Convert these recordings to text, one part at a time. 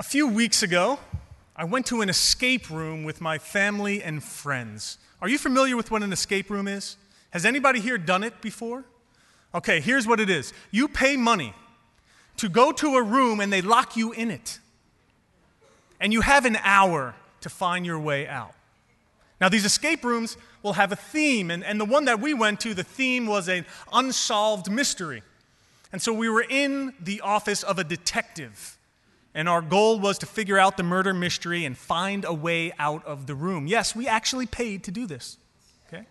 A few weeks ago, I went to an escape room with my family and friends. Are you familiar with what an escape room is? Has anybody here done it before? Okay, here's what it is. You pay money to go to a room and they lock you in it. And you have an hour to find your way out. Now, these escape rooms will have a theme, and the one that we went to, the theme was an unsolved mystery. And so we were in the office of a detective, and our goal was to figure out the murder mystery and find a way out of the room. Yes, we actually paid to do this, okay?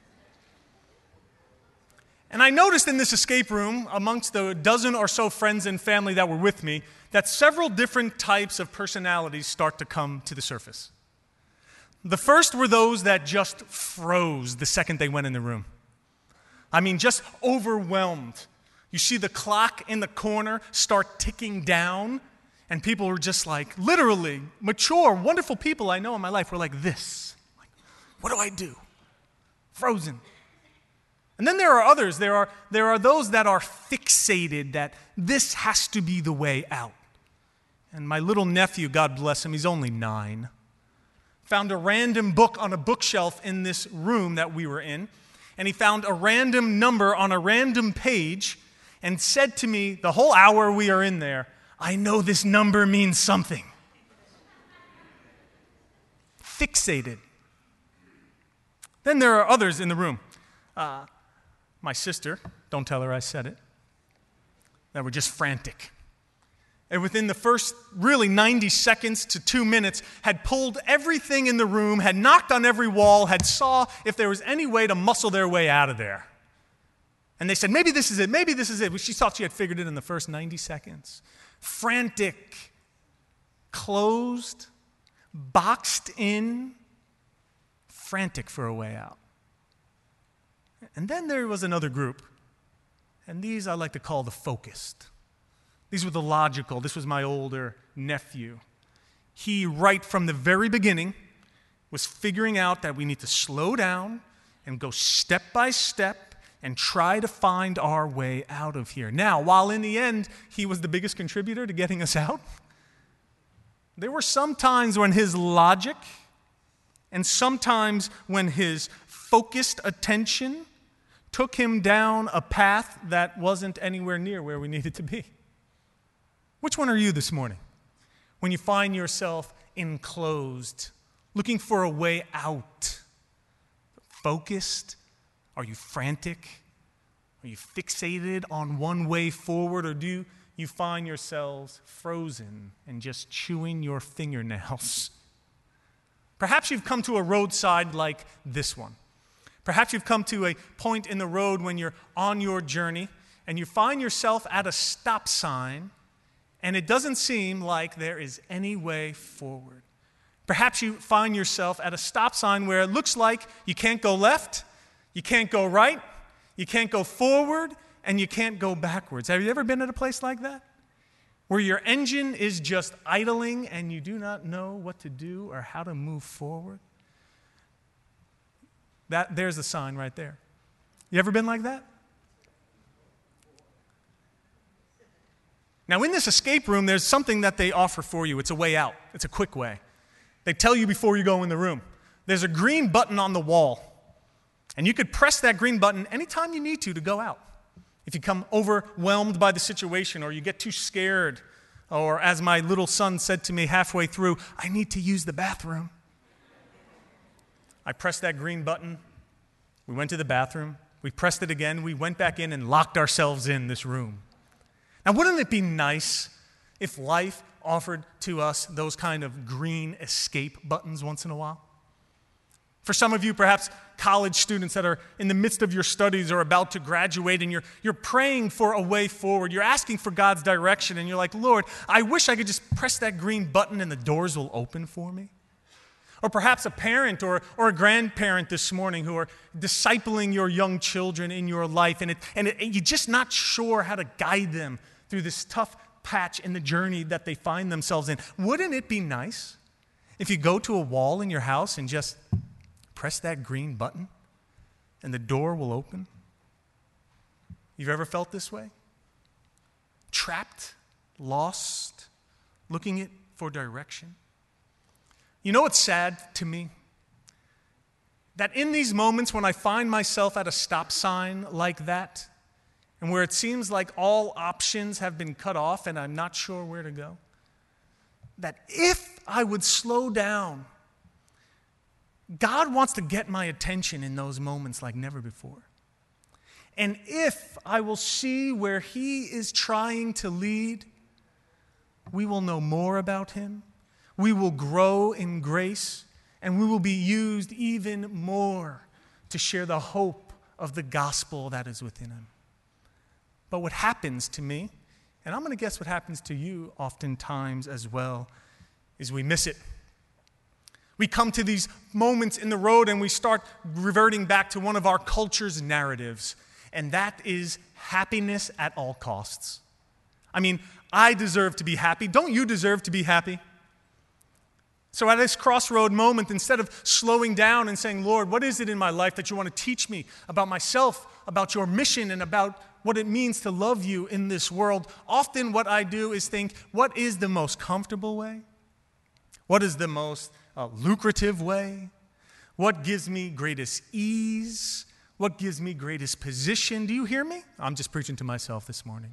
And I noticed in this escape room, amongst the dozen or so friends and family that were with me, that several different types of personalities start to come to the surface. The first were those that just froze the second they went in the room. I mean, just overwhelmed. You see the clock in the corner start ticking down, and people were just like, literally, mature, wonderful people I know in my life were like this. Like, what do I do? Frozen. And then there are others. There are those that are fixated that this has to be the way out. And my little nephew, God bless him, he's only 9, found a random book on a bookshelf in this room that we were in, and he found a random number on a random page and said to me the whole hour we are in there, I know this number means something. Fixated. Then there are others in the room. My sister, don't tell her I said it, that were just frantic. And within the first, really 90 seconds to 2 minutes, had pulled everything in the room, had knocked on every wall, had saw if there was any way to muscle their way out of there. And they said, maybe this is it, maybe this is it. She thought she had figured it in the first 90 seconds. Frantic, closed, boxed in, frantic for a way out. And then there was another group, and these I like to call the focused. These were the logical. This was my older nephew. He, right from the very beginning, was figuring out that we need to slow down and go step by step and try to find our way out of here. Now, while in the end, he was the biggest contributor to getting us out, there were some times when his logic and sometimes when his focused attention took him down a path that wasn't anywhere near where we needed to be. Which one are you this morning? When you find yourself enclosed, looking for a way out, focused? Are you frantic? Are you fixated on one way forward? Or do you find yourselves frozen and just chewing your fingernails? Perhaps you've come to a roadside like this one. Perhaps you've come to a point in the road when you're on your journey and you find yourself at a stop sign and it doesn't seem like there is any way forward. Perhaps you find yourself at a stop sign where it looks like you can't go left, you can't go right, you can't go forward, and you can't go backwards. Have you ever been at a place like that? Where your engine is just idling and you do not know what to do or how to move forward? There's a sign right there. You ever been like that? Now, in this escape room, there's something that they offer for you. It's a way out. It's a quick way. They tell you before you go in the room. There's a green button on the wall, and you could press that green button anytime you need to go out. If you come overwhelmed by the situation or you get too scared, or as my little son said to me halfway through, I need to use the bathroom. I pressed that green button. We went to the bathroom. We pressed it again. We went back in and locked ourselves in this room. Now, wouldn't it be nice if life offered to us those kind of green escape buttons once in a while? For some of you, perhaps college students that are in the midst of your studies or about to graduate, and you're praying for a way forward. You're asking for God's direction, and you're like, Lord, I wish I could just press that green button and the doors will open for me. Or perhaps a parent or a grandparent this morning who are discipling your young children in your life, and you're just not sure how to guide them through this tough patch in the journey that they find themselves in. Wouldn't it be nice if you go to a wall in your house and just press that green button and the door will open? You've ever felt this way? Trapped, lost, looking for direction. You know what's sad to me? That in these moments when I find myself at a stop sign like that, and where it seems like all options have been cut off and I'm not sure where to go, that if I would slow down, God wants to get my attention in those moments like never before. And if I will see where He is trying to lead, we will know more about Him, we will grow in grace, and we will be used even more to share the hope of the gospel that is within Him. But what happens to me, and I'm going to guess what happens to you oftentimes as well, is we miss it. We come to these moments in the road and we start reverting back to one of our culture's narratives, and that is happiness at all costs. I mean, I deserve to be happy. Don't you deserve to be happy? So at this crossroad moment, instead of slowing down and saying, Lord, what is it in my life that you want to teach me about myself, about your mission, and about what it means to love you in this world, often what I do is think, what is the most comfortable way? What is the most lucrative way? What gives me greatest ease? What gives me greatest position? Do you hear me? I'm just preaching to myself this morning.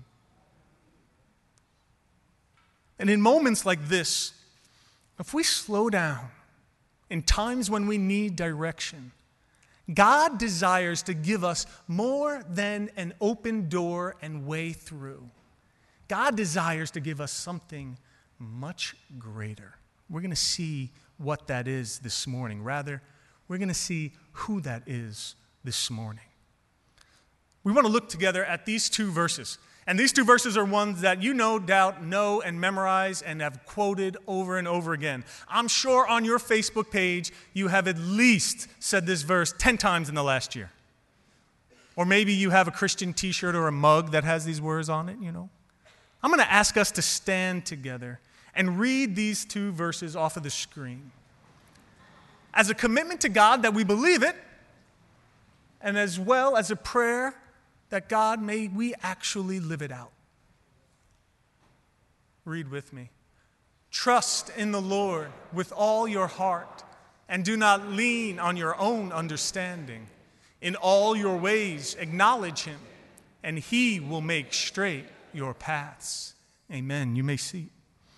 And in moments like this, if we slow down in times when we need direction, God desires to give us more than an open door and way through. God desires to give us something much greater. We're going to see what that is this morning. Rather, we're going to see who that is this morning. We want to look together at these two verses. And these two verses are ones that you no doubt know and memorize and have quoted over and over again. I'm sure on your Facebook page you have at least said this verse 10 times in the last year. Or maybe you have a Christian t-shirt or a mug that has these words on it, you know. I'm going to ask us to stand together and read these two verses off of the screen as a commitment to God that we believe it, and as well as a prayer that God, may we actually live it out. Read with me. Trust in the Lord with all your heart, and do not lean on your own understanding. In all your ways acknowledge Him, and He will make straight your paths. Amen. You may see.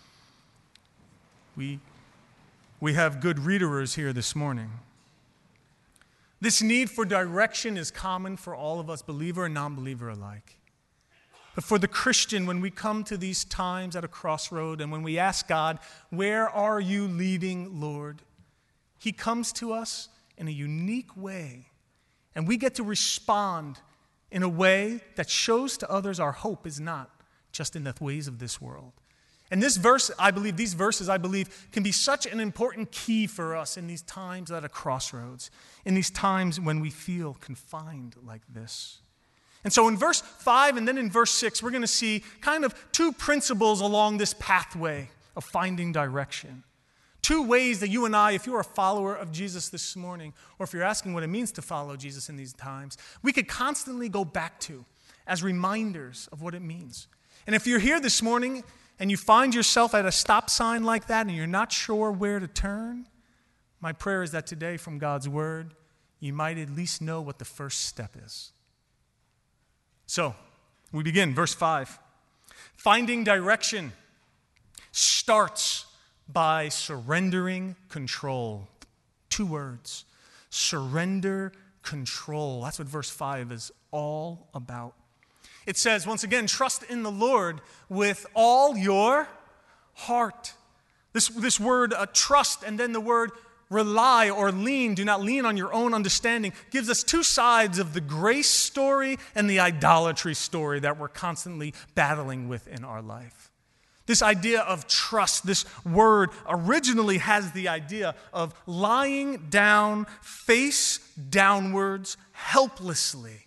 We have good readerers here this morning. This need for direction is common for all of us, believer and non-believer alike. But for the Christian, when we come to these times at a crossroad and when we ask God, where are you leading, Lord? He comes to us in a unique way, and we get to respond in a way that shows to others our hope is not just in the ways of this world. And these verses, I believe, can be such an important key for us in these times at a crossroads, in these times when we feel confined like this. And so in verse 5 and then in verse 6, we're going to see kind of two principles along this pathway of finding direction. Two ways that you and I, if you're a follower of Jesus this morning, or if you're asking what it means to follow Jesus in these times, we could constantly go back to as reminders of what it means. And if you're here this morning and you find yourself at a stop sign like that and you're not sure where to turn, my prayer is that today from God's word, you might at least know what the first step is. So, we begin, verse 5. Finding direction starts by surrendering control. 2 words. Surrender control. That's what verse 5 is all about. It says, once again, trust in the Lord with all your heart. This word trust and then the word rely or lean, do not lean on your own understanding, gives us 2 sides of the grace story and the idolatry story that we're constantly battling with in our life. This idea of trust, this word originally has the idea of lying down, face downwards, helplessly.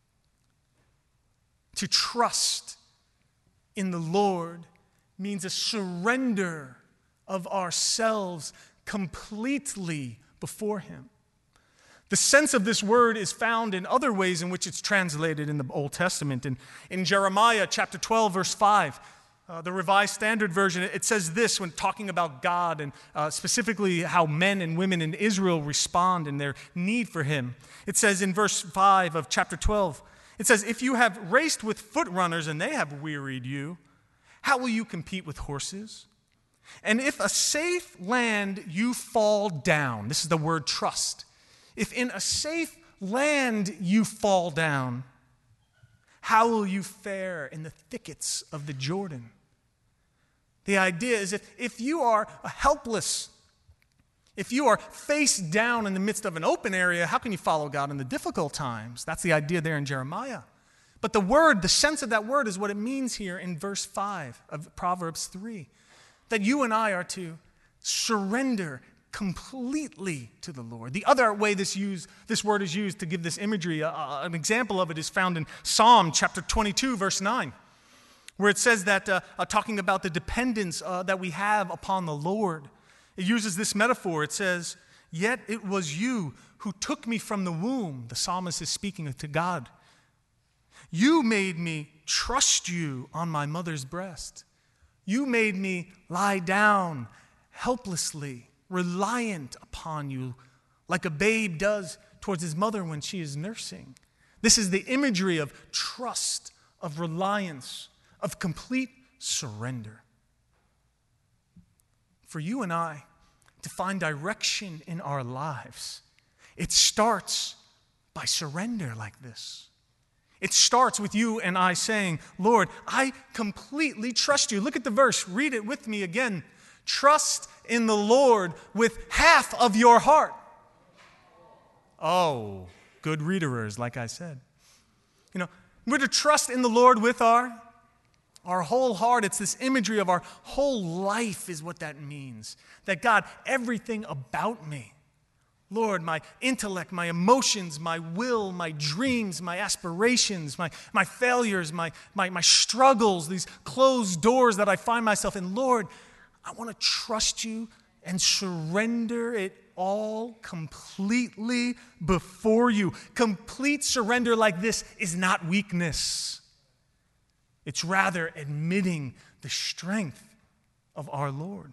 To trust in the Lord means a surrender of ourselves completely before Him. The sense of this word is found in other ways in which it's translated in the Old Testament. In Jeremiah chapter 12, verse 5, The Revised Standard Version, it says this when talking about God and specifically how men and women in Israel respond in their need for him. It says in verse 5 of chapter 12, it says, "If you have raced with foot runners and they have wearied you, how will you compete with horses? And if a safe land you fall down," this is the word trust, "if in a safe land you fall down, how will you fare in the thickets of the Jordan?" The idea is if you are helpless, if you are face down in the midst of an open area, how can you follow God in the difficult times? That's the idea there in Jeremiah. But the sense of that word is what it means here in verse 5 of Proverbs 3, that you and I are to surrender completely to the Lord. The other way this word is used to give this imagery, an example of it is found in Psalm chapter 22, verse 9. Where it says that, talking about the dependence that we have upon the Lord, it uses this metaphor. It says, "Yet it was you who took me from the womb." The psalmist is speaking to God. "You made me trust you on my mother's breast. You made me lie down helplessly, reliant upon you, like a babe does towards his mother when she is nursing." This is the imagery of trust, of reliance, of complete surrender. For you and I to find direction in our lives, it starts by surrender like this. It starts with you and I saying, "Lord, I completely trust you." Look at the verse. Read it with me again. "Trust in the Lord with half of your heart." Oh, good readerers, like I said. We're to trust in the Lord with our whole heart. It's this imagery of our whole life is what that means. That God, everything about me, Lord, my intellect, my emotions, my will, my dreams, my aspirations, my failures, my struggles, these closed doors that I find myself in, Lord, I want to trust you and surrender it all completely before you. Complete surrender like this is not weakness. It's rather admitting the strength of our Lord.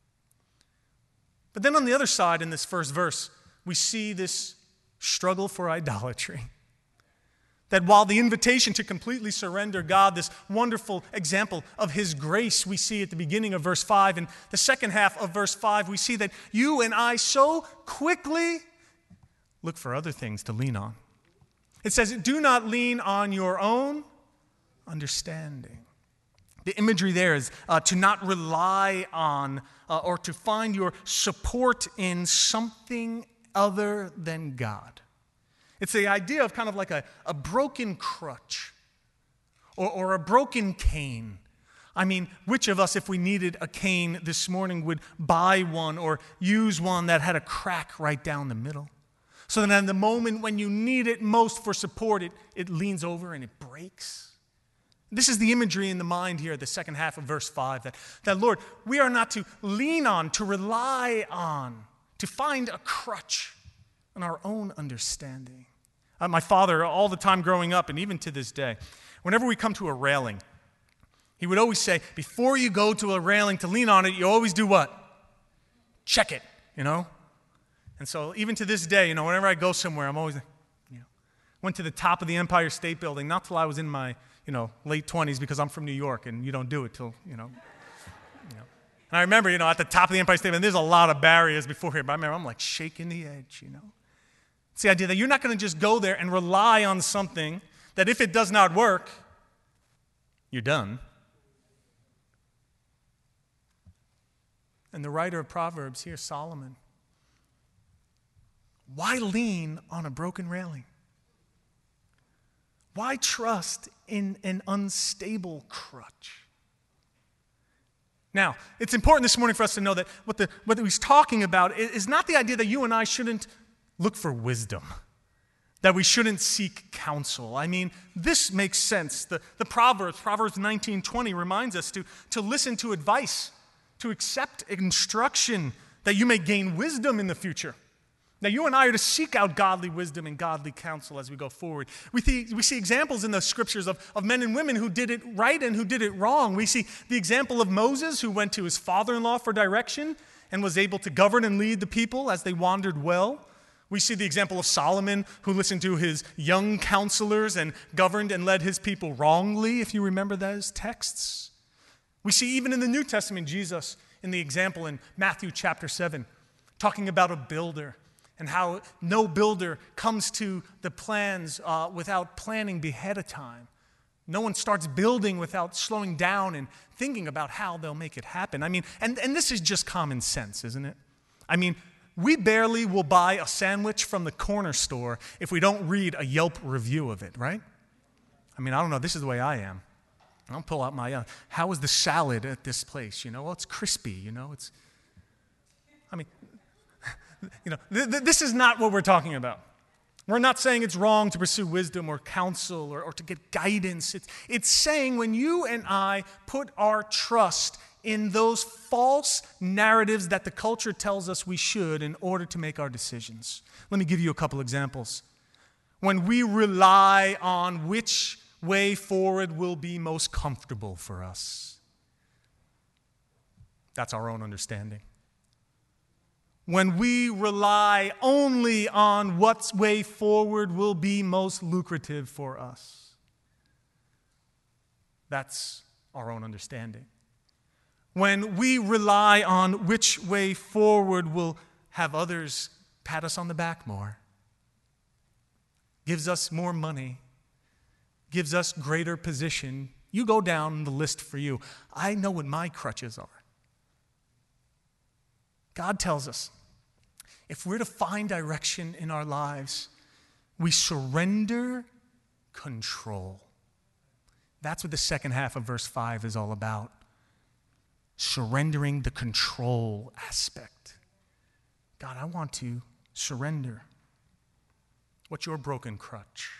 But then on the other side in this first verse, we see this struggle for idolatry. That while the invitation to completely surrender God, this wonderful example of his grace we see at the beginning of verse 5, and the second half of verse 5, we see that you and I so quickly look for other things to lean on. It says, "Do not lean on your own understanding." The imagery there is to not rely on or to find your support in something other than God. It's the idea of kind of like a broken crutch or a broken cane. I mean, which of us, if we needed a cane this morning, would buy one or use one that had a crack right down the middle? So that in the moment when you need it most for support, it leans over and it breaks. This is the imagery in the mind here, the second half of verse 5, that Lord, we are not to lean on, to rely on, to find a crutch in our own understanding. My father, all the time growing up, and even to this day, whenever we come to a railing, he would always say, before you go to a railing to lean on it, you always do what? Check it, And so even to this day, whenever I go somewhere, I'm always, went to the top of the Empire State Building, not till I was in my late 20s, because I'm from New York and you don't do it till, And I remember, at the top of the Empire State Building, there's a lot of barriers before here, but I remember I'm like shaking the edge, It's the idea that you're not going to just go there and rely on something that if it does not work, you're done. And the writer of Proverbs here, Solomon, why lean on a broken railing? Why trust in an unstable crutch? Now, it's important this morning for us to know that what he's talking about is not the idea that you and I shouldn't look for wisdom, that we shouldn't seek counsel. I mean, this makes sense. The Proverbs 19:20 reminds us to listen to advice, to accept instruction, that you may gain wisdom in the future. Now, you and I are to seek out godly wisdom and godly counsel as we go forward. We see examples in the scriptures of men and women who did it right and who did it wrong. We see the example of Moses, who went to his father-in-law for direction and was able to govern and lead the people as they wandered well. We see the example of Solomon, who listened to his young counselors and governed and led his people wrongly, if you remember those texts. We see even in the New Testament, Jesus in the example in Matthew chapter 7, talking about a builder and how no builder comes to the plans without planning ahead of time. No one starts building without slowing down and thinking about how they'll make it happen. I mean, and this is just common sense, isn't it? I mean, we barely will buy a sandwich from the corner store if we don't read a Yelp review of it, right? I mean, I don't know. This is the way I am. I'll pull out my, how is the salad at this place? You know, well, it's crispy, you know, this is not what we're talking about. We're not saying it's wrong to pursue wisdom or counsel or to get guidance. It's saying when you and I put our trust in those false narratives that the culture tells us we should in order to make our decisions. Let me give you a couple examples. When we rely on which way forward will be most comfortable for us. That's our own understanding. When we rely only on what way forward will be most lucrative for us. That's our own understanding. When we rely on which way forward will have others pat us on the back more, gives us more money, gives us greater position, you go down the list for you. I know what my crutches are. God tells us, if we're to find direction in our lives, we surrender control. That's what the second half of verse 5 is all about. Surrendering the control aspect. God, I want to surrender. What's your broken crutch?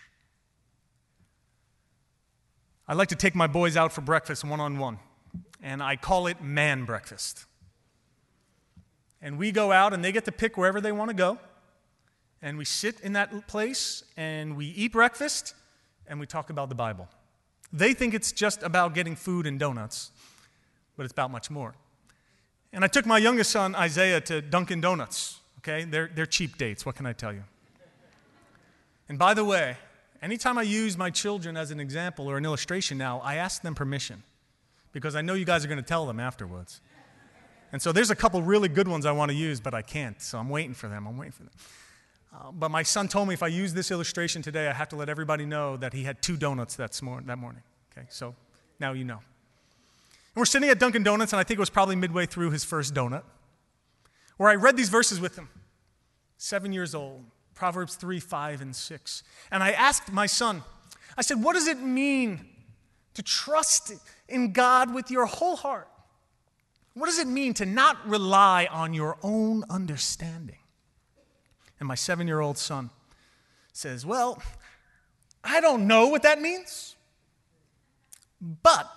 I like to take my boys out for breakfast one-on-one, and I call it man breakfast. And we go out, and they get to pick wherever they want to go, and we sit in that place, and we eat breakfast, and we talk about the Bible. They think it's just about getting food and donuts, but it's about much more. And I took my youngest son, Isaiah, to Dunkin' Donuts. Okay, they're cheap dates. What can I tell you? And by the way, anytime I use my children as an example or an illustration now, I ask them permission because I know you guys are going to tell them afterwards. And so there's a couple really good ones I want to use, but I can't. So I'm waiting for them. But my son told me if I use this illustration today, I have to let everybody know that he had 2 donuts that morning. Okay, so now you know. And we're sitting at Dunkin' Donuts, and I think it was probably midway through his first donut, where I read these verses with him. 7 years old, Proverbs 3, 5, and 6. And I asked my son, I said, what does it mean to trust in God with your whole heart? What does it mean to not rely on your own understanding? And my 7-year-old son says, well, I don't know what that means, but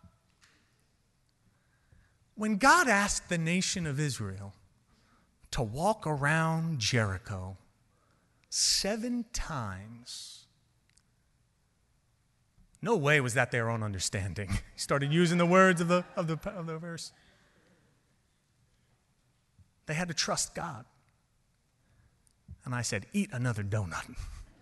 when God asked the nation of Israel to walk around Jericho 7 times, no way was that their own understanding. He started using the words of the verse. They had to trust God. And I said, eat another donut.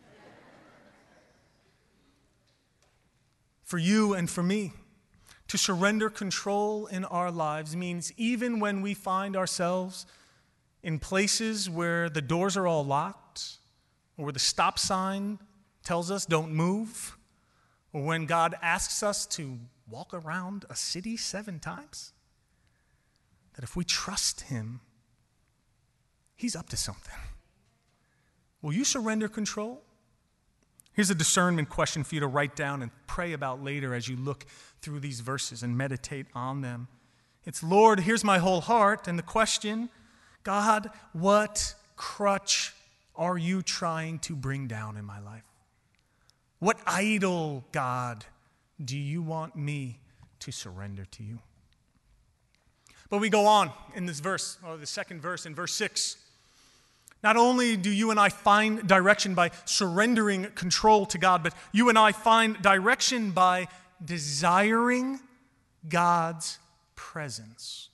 For you and for me, to surrender control in our lives means even when we find ourselves in places where the doors are all locked, or where the stop sign tells us don't move, or when God asks us to walk around a city 7 times, that if we trust Him, He's up to something. Will you surrender control? Here's a discernment question for you to write down and pray about later as you look through these verses and meditate on them. It's, Lord, here's my whole heart. And the question, God, what crutch are you trying to bring down in my life? What idol, God, do you want me to surrender to you? But we go on in this verse, or the second verse, in verse 6. Not only do you and I find direction by surrendering control to God, but you and I find direction by desiring God's presence.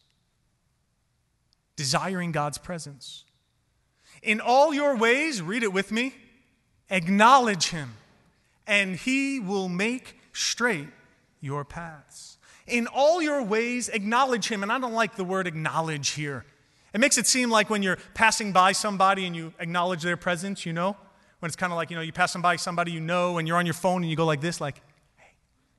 Desiring God's presence. In all your ways, read it with me, acknowledge Him, and He will make straight your paths. In all your ways, acknowledge Him. And I don't like the word acknowledge here. It makes it seem like when you're passing by somebody and you acknowledge their presence, you know? When it's kind of like, you pass by somebody you know and you're on your phone and you go like this, like, hey.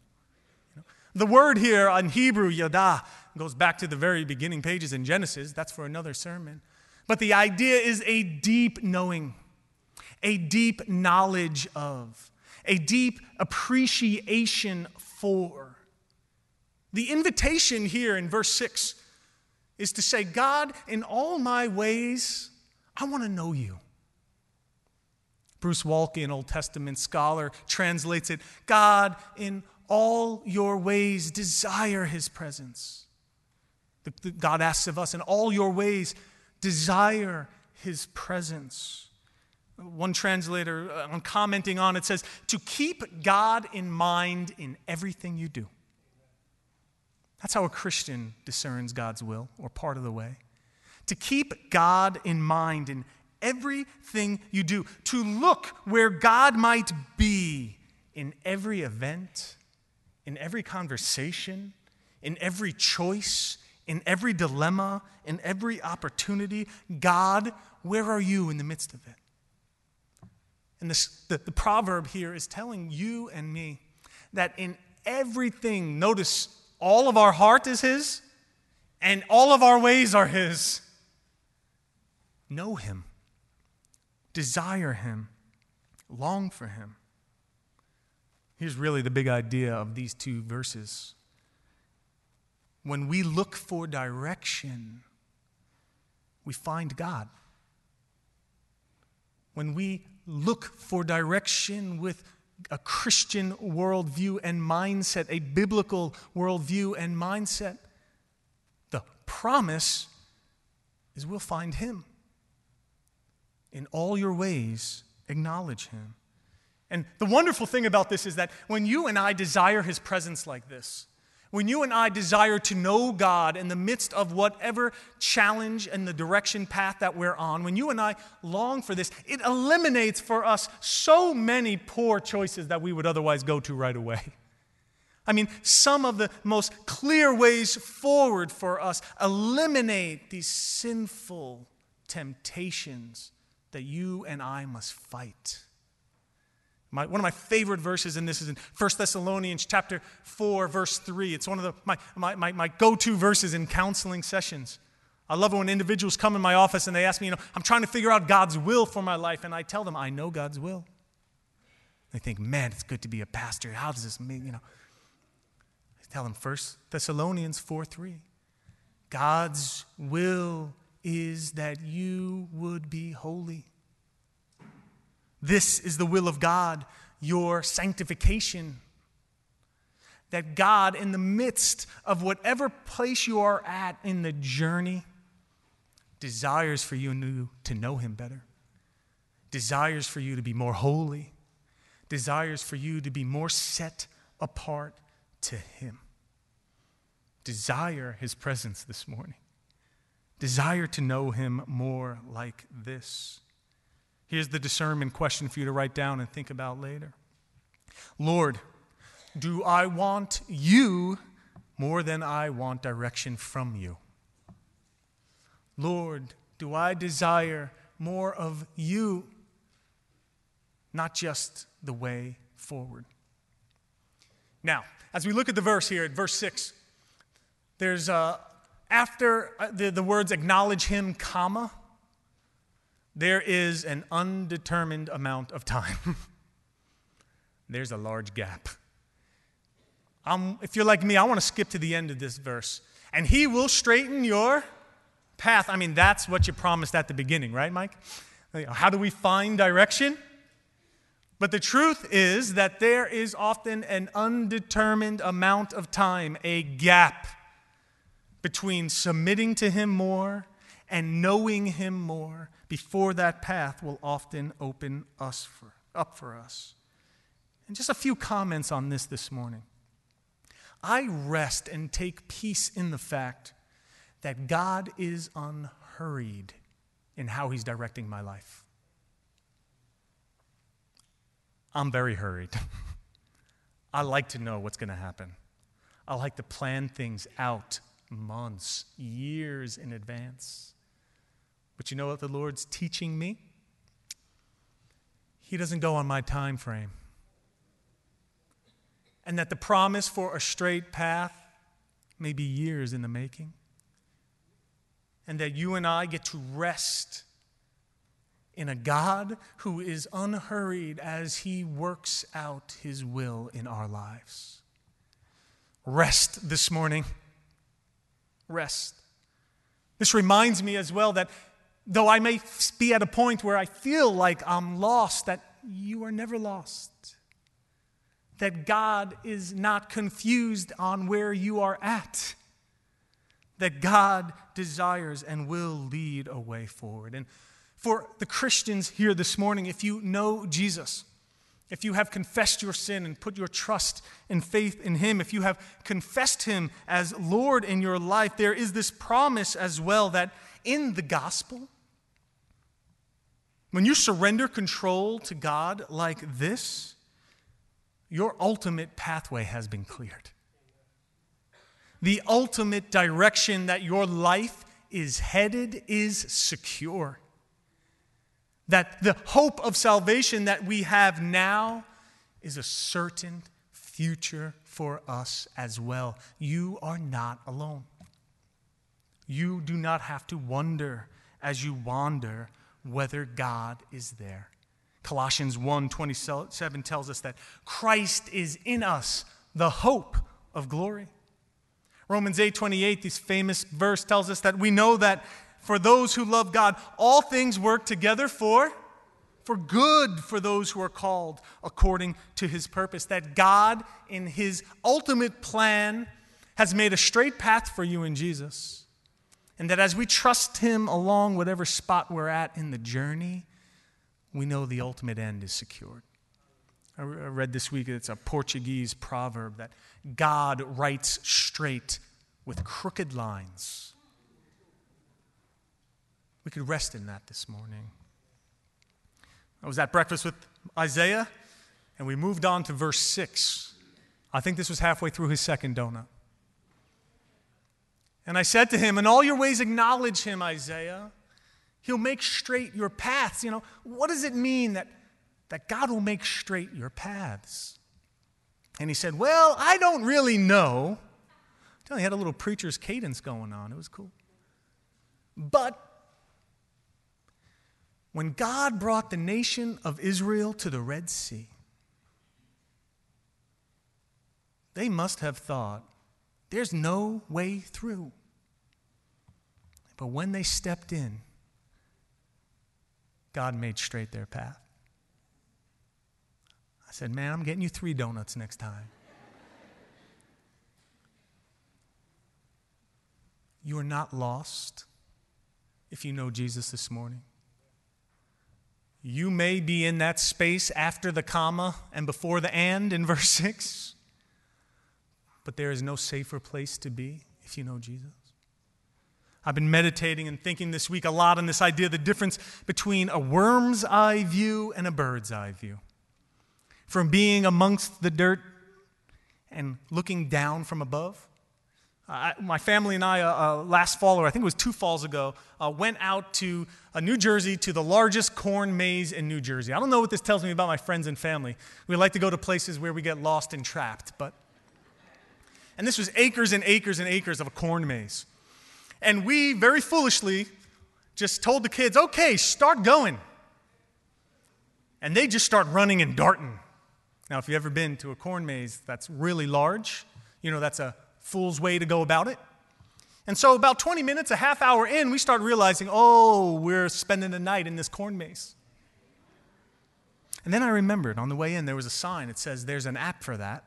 The word here in Hebrew, yada, goes back to the very beginning pages in Genesis. That's for another sermon. But the idea is a deep knowing, a deep knowledge of, a deep appreciation for. The invitation here in verse 6 is to say, God, in all my ways, I want to know you. Bruce Waltke, an Old Testament scholar, translates it, God, in all your ways, desire His presence. God asks of us, in all your ways, desire His presence. One translator, on commenting on it, says, to keep God in mind in everything you do. That's how a Christian discerns God's will, or part of the way. To keep God in mind in everything you do. To look where God might be in every event, in every conversation, in every choice, in every dilemma, in every opportunity. God, where are you in the midst of it? And the proverb here is telling you and me that in everything, notice, all of our heart is His, and all of our ways are His. Know Him. Desire Him. Long for Him. Here's really the big idea of these two verses. When we look for direction, we find God. When we look for direction with a Christian worldview and mindset, a biblical worldview and mindset, the promise is we'll find Him. In all your ways, acknowledge Him. And the wonderful thing about this is that when you and I desire His presence like this, when you and I desire to know God in the midst of whatever challenge and the direction path that we're on, when you and I long for this, it eliminates for us so many poor choices that we would otherwise go to right away. I mean, some of the most clear ways forward for us eliminate these sinful temptations that you and I must fight. One of my favorite verses in this is in 1 Thessalonians chapter 4, verse 3. It's one of my go-to verses in counseling sessions. I love it when individuals come in my office and they ask me, I'm trying to figure out God's will for my life. And I tell them, I know God's will. They think, man, it's good to be a pastor. How does this mean, I tell them 1 Thessalonians 4:3. God's will is that you would be holy. This is the will of God, your sanctification. That God, in the midst of whatever place you are at in the journey, desires for you to know Him better. Desires for you to be more holy. Desires for you to be more set apart to Him. Desire His presence this morning. Desire to know Him more like this. Here's the discernment question for you to write down and think about later. Lord, do I want you more than I want direction from you? Lord, do I desire more of you, not just the way forward? Now, as we look at the verse here, at verse 6, there's after the words acknowledge Him, comma, there is an undetermined amount of time. There's a large gap. If you're like me, I want to skip to the end of this verse. And He will straighten your path. I mean, that's what you promised at the beginning, right, Mike? How do we find direction? But the truth is that there is often an undetermined amount of time, a gap between submitting to Him more and knowing him more before that path will often open up for us. And just a few comments on this morning. I rest and take peace in the fact that God is unhurried in how he's directing my life. I'm very hurried. I like to know what's going to happen. I like to plan things out months, years in advance. But you know what the Lord's teaching me? He doesn't go on my time frame. And that the promise for a straight path may be years in the making. And that you and I get to rest in a God who is unhurried as he works out his will in our lives. Rest this morning. Rest. This reminds me as well that though I may be at a point where I feel like I'm lost, that you are never lost. That God is not confused on where you are at. That God desires and will lead a way forward. And for the Christians here this morning, if you know Jesus, if you have confessed your sin and put your trust and faith in him, if you have confessed him as Lord in your life, there is this promise as well that in the gospel, when you surrender control to God like this, your ultimate pathway has been cleared. The ultimate direction that your life is headed is secure. That the hope of salvation that we have now is a certain future for us as well. You are not alone. You do not have to wonder as you wander whether God is there. Colossians 1:27 tells us that Christ is in us, the hope of glory. Romans 8:28, this famous verse, tells us that we know that for those who love God, all things work together for good for those who are called according to his purpose. That God, in his ultimate plan, has made a straight path for you in Jesus. And that as we trust him along whatever spot we're at in the journey, we know the ultimate end is secured. I read this week, it's a Portuguese proverb that God writes straight with crooked lines. We could rest in that this morning. I was at breakfast with Isaiah, and we moved on to verse 6. I think this was halfway through his second donut. And I said to him, "In all your ways acknowledge him, Isaiah. He'll make straight your paths." You know, what does it mean that God will make straight your paths? And he said, "Well, I don't really know." He had a little preacher's cadence going on. It was cool. But when God brought the nation of Israel to the Red Sea, they must have thought, there's no way through. But when they stepped in, God made straight their path. I said, "Man, I'm getting you 3 donuts next time." You are not lost if you know Jesus this morning. You may be in that space after the comma and before the and in verse 6, but there is no safer place to be if you know Jesus. I've been meditating and thinking this week a lot on this idea, the difference between a worm's eye view and a bird's eye view. From being amongst the dirt and looking down from above. My family and I, last fall, or I think it was 2 falls ago, went out to New Jersey to the largest corn maze in New Jersey. I don't know what this tells me about my friends and family. We like to go to places where we get lost and trapped, and this was acres and acres and acres of a corn maze. And we, very foolishly, just told the kids, "Okay, start going." And they just start running and darting. Now, if you've ever been to a corn maze that's really large, you know that's a fool's way to go about it. And so about 20 minutes, a half hour in, we start realizing, we're spending the night in this corn maze. And then I remembered on the way in, there was a sign. It says, there's an app for that.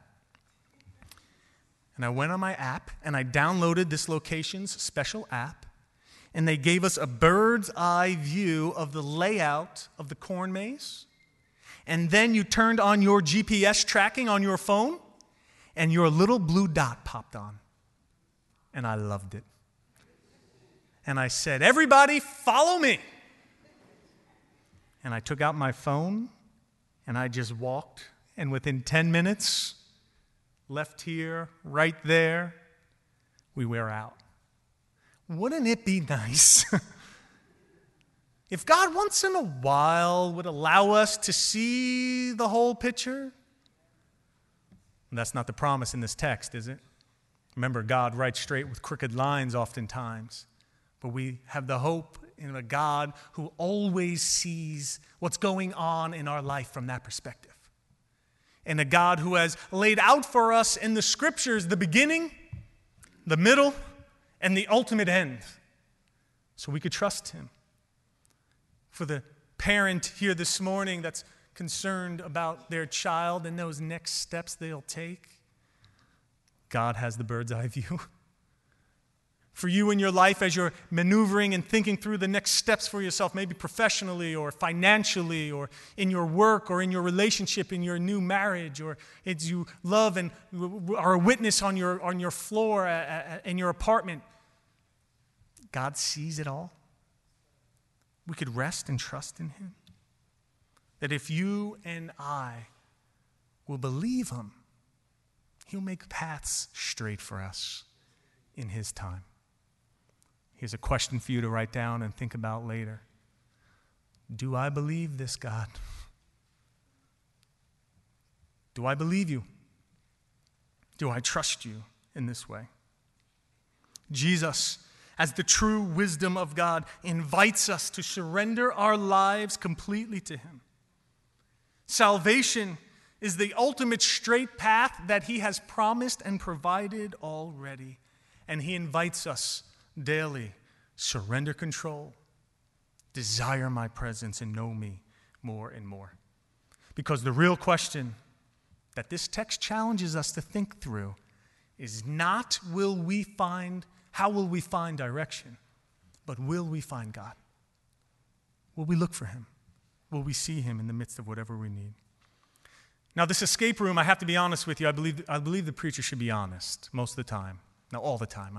And I went on my app, and I downloaded this location's special app. and they gave us a bird's eye view of the layout of the corn maze. And then you turned on your GPS tracking on your phone, and your little blue dot popped on. And I loved it. And I said, "Everybody, follow me." And I took out my phone, and I just walked. And within 10 minutes, left here, right there, we were out. Wouldn't it be nice if God once in a while would allow us to see the whole picture? And that's not the promise in this text, is it? Remember, God writes straight with crooked lines oftentimes. But we have the hope in a God who always sees what's going on in our life from that perspective. And a God who has laid out for us in the Scriptures the beginning, the middle, and the ultimate end. So we could trust Him. For the parent here this morning that's concerned about their child and those next steps they'll take, God has the bird's eye view. For you in your life as you're maneuvering and thinking through the next steps for yourself, maybe professionally or financially or in your work or in your relationship, in your new marriage, or as you love and are a witness on your floor in your apartment, God sees it all. We could rest and trust in Him. That if you and I will believe Him, He'll make paths straight for us in His time. Here's a question for you to write down and think about later. Do I believe this, God? Do I believe you? Do I trust you in this way? Jesus, as the true wisdom of God, invites us to surrender our lives completely to Him. Salvation is the ultimate straight path that He has promised and provided already. And He invites us daily: surrender control, desire my presence, and know me more and more. Because the real question that this text challenges us to think through is not how will we find direction, but will we find God? Will we look for Him? Will we see Him in the midst of whatever we need? Now, this escape room, I have to be honest with you, I believe the preacher should be honest most of the time. No, all the time.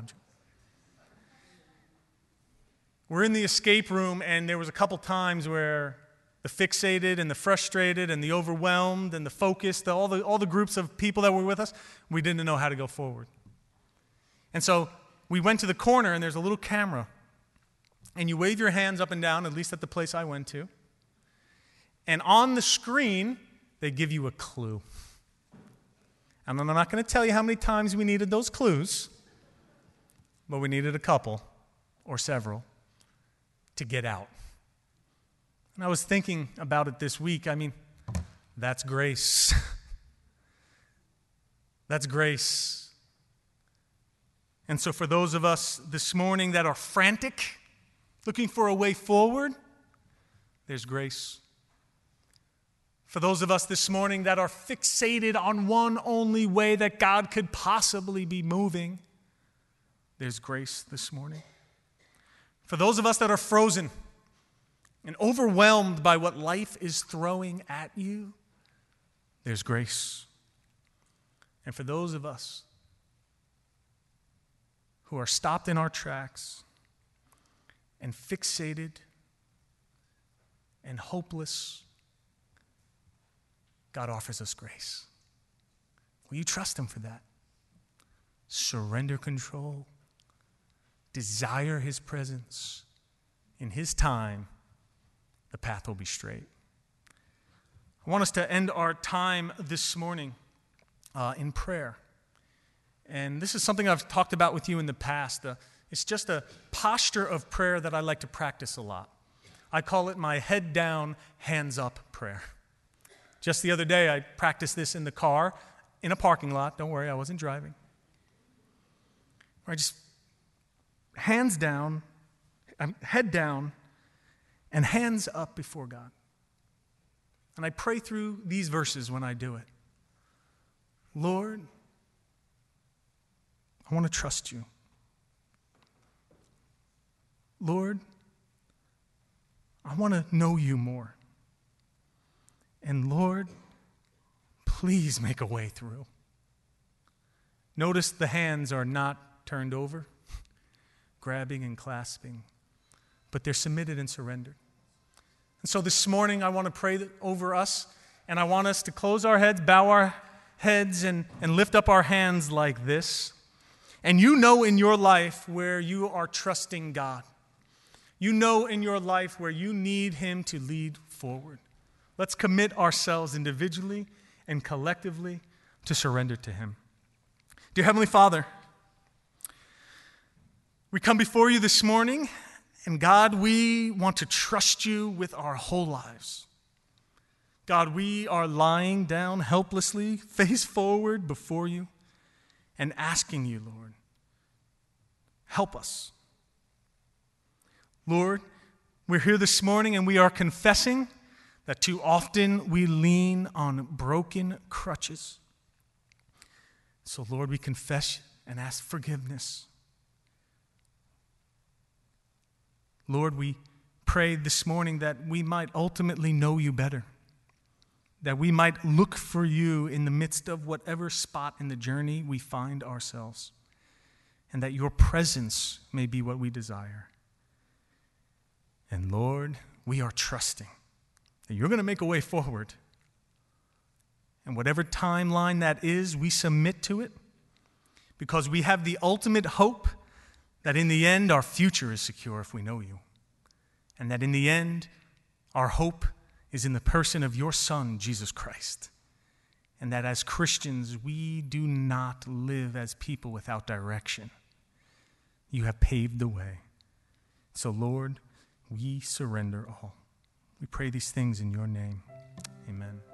We're in the escape room, and there was a couple times where the fixated and the frustrated and the overwhelmed and the focused, all the groups of people that were with us, we didn't know how to go forward. And so we went to the corner, and there's a little camera, and you wave your hands up and down, at least at the place I went to, and on the screen, they give you a clue. And I'm not going to tell you how many times we needed those clues, but we needed a couple or several to get out. And I was thinking about it this week. I mean, that's grace. That's grace. And so for those of us this morning that are frantic, looking for a way forward, there's grace. For those of us this morning that are fixated on one only way that God could possibly be moving, there's grace this morning. For those of us that are frozen and overwhelmed by what life is throwing at you, there's grace. And for those of us who are stopped in our tracks and fixated and hopeless, God offers us grace. Will you trust Him for that? Surrender control. Desire His presence. In His time, the path will be straight. I want us to end our time this morning in prayer. And this is something I've talked about with you in the past. It's just a posture of prayer that I like to practice a lot. I call it my head down, hands up prayer. Just the other day, I practiced this in the car, in a parking lot. Don't worry, I wasn't driving. I just hands down, head down, and hands up before God. And I pray through these verses when I do it. Lord, I want to trust you. Lord, I want to know you more. And Lord, please make a way through. Notice the hands are not turned over, grabbing and clasping, but they're submitted and surrendered. And so this morning I want to pray over us, and I want us to close our heads, bow our heads, and lift up our hands like this. And you know in your life where you are trusting God. You know in your life where you need Him to lead forward. Let's commit ourselves individually and collectively to surrender to Him. Dear Heavenly Father, we come before you this morning, and God, we want to trust you with our whole lives. God, we are lying down helplessly, face forward before you, and asking you, Lord, help us. Lord, we're here this morning and we are confessing that too often we lean on broken crutches. So, Lord, we confess and ask forgiveness. Lord, we pray this morning that we might ultimately know you better, that we might look for you in the midst of whatever spot in the journey we find ourselves, and that your presence may be what we desire. And Lord, we are trusting that you're going to make a way forward. And whatever timeline that is, we submit to it because we have the ultimate hope that in the end our future is secure if we know you. And that in the end our hope is in the person of your Son, Jesus Christ. And that as Christians we do not live as people without direction. You have paved the way. So Lord, we surrender all. We pray these things in your name. Amen.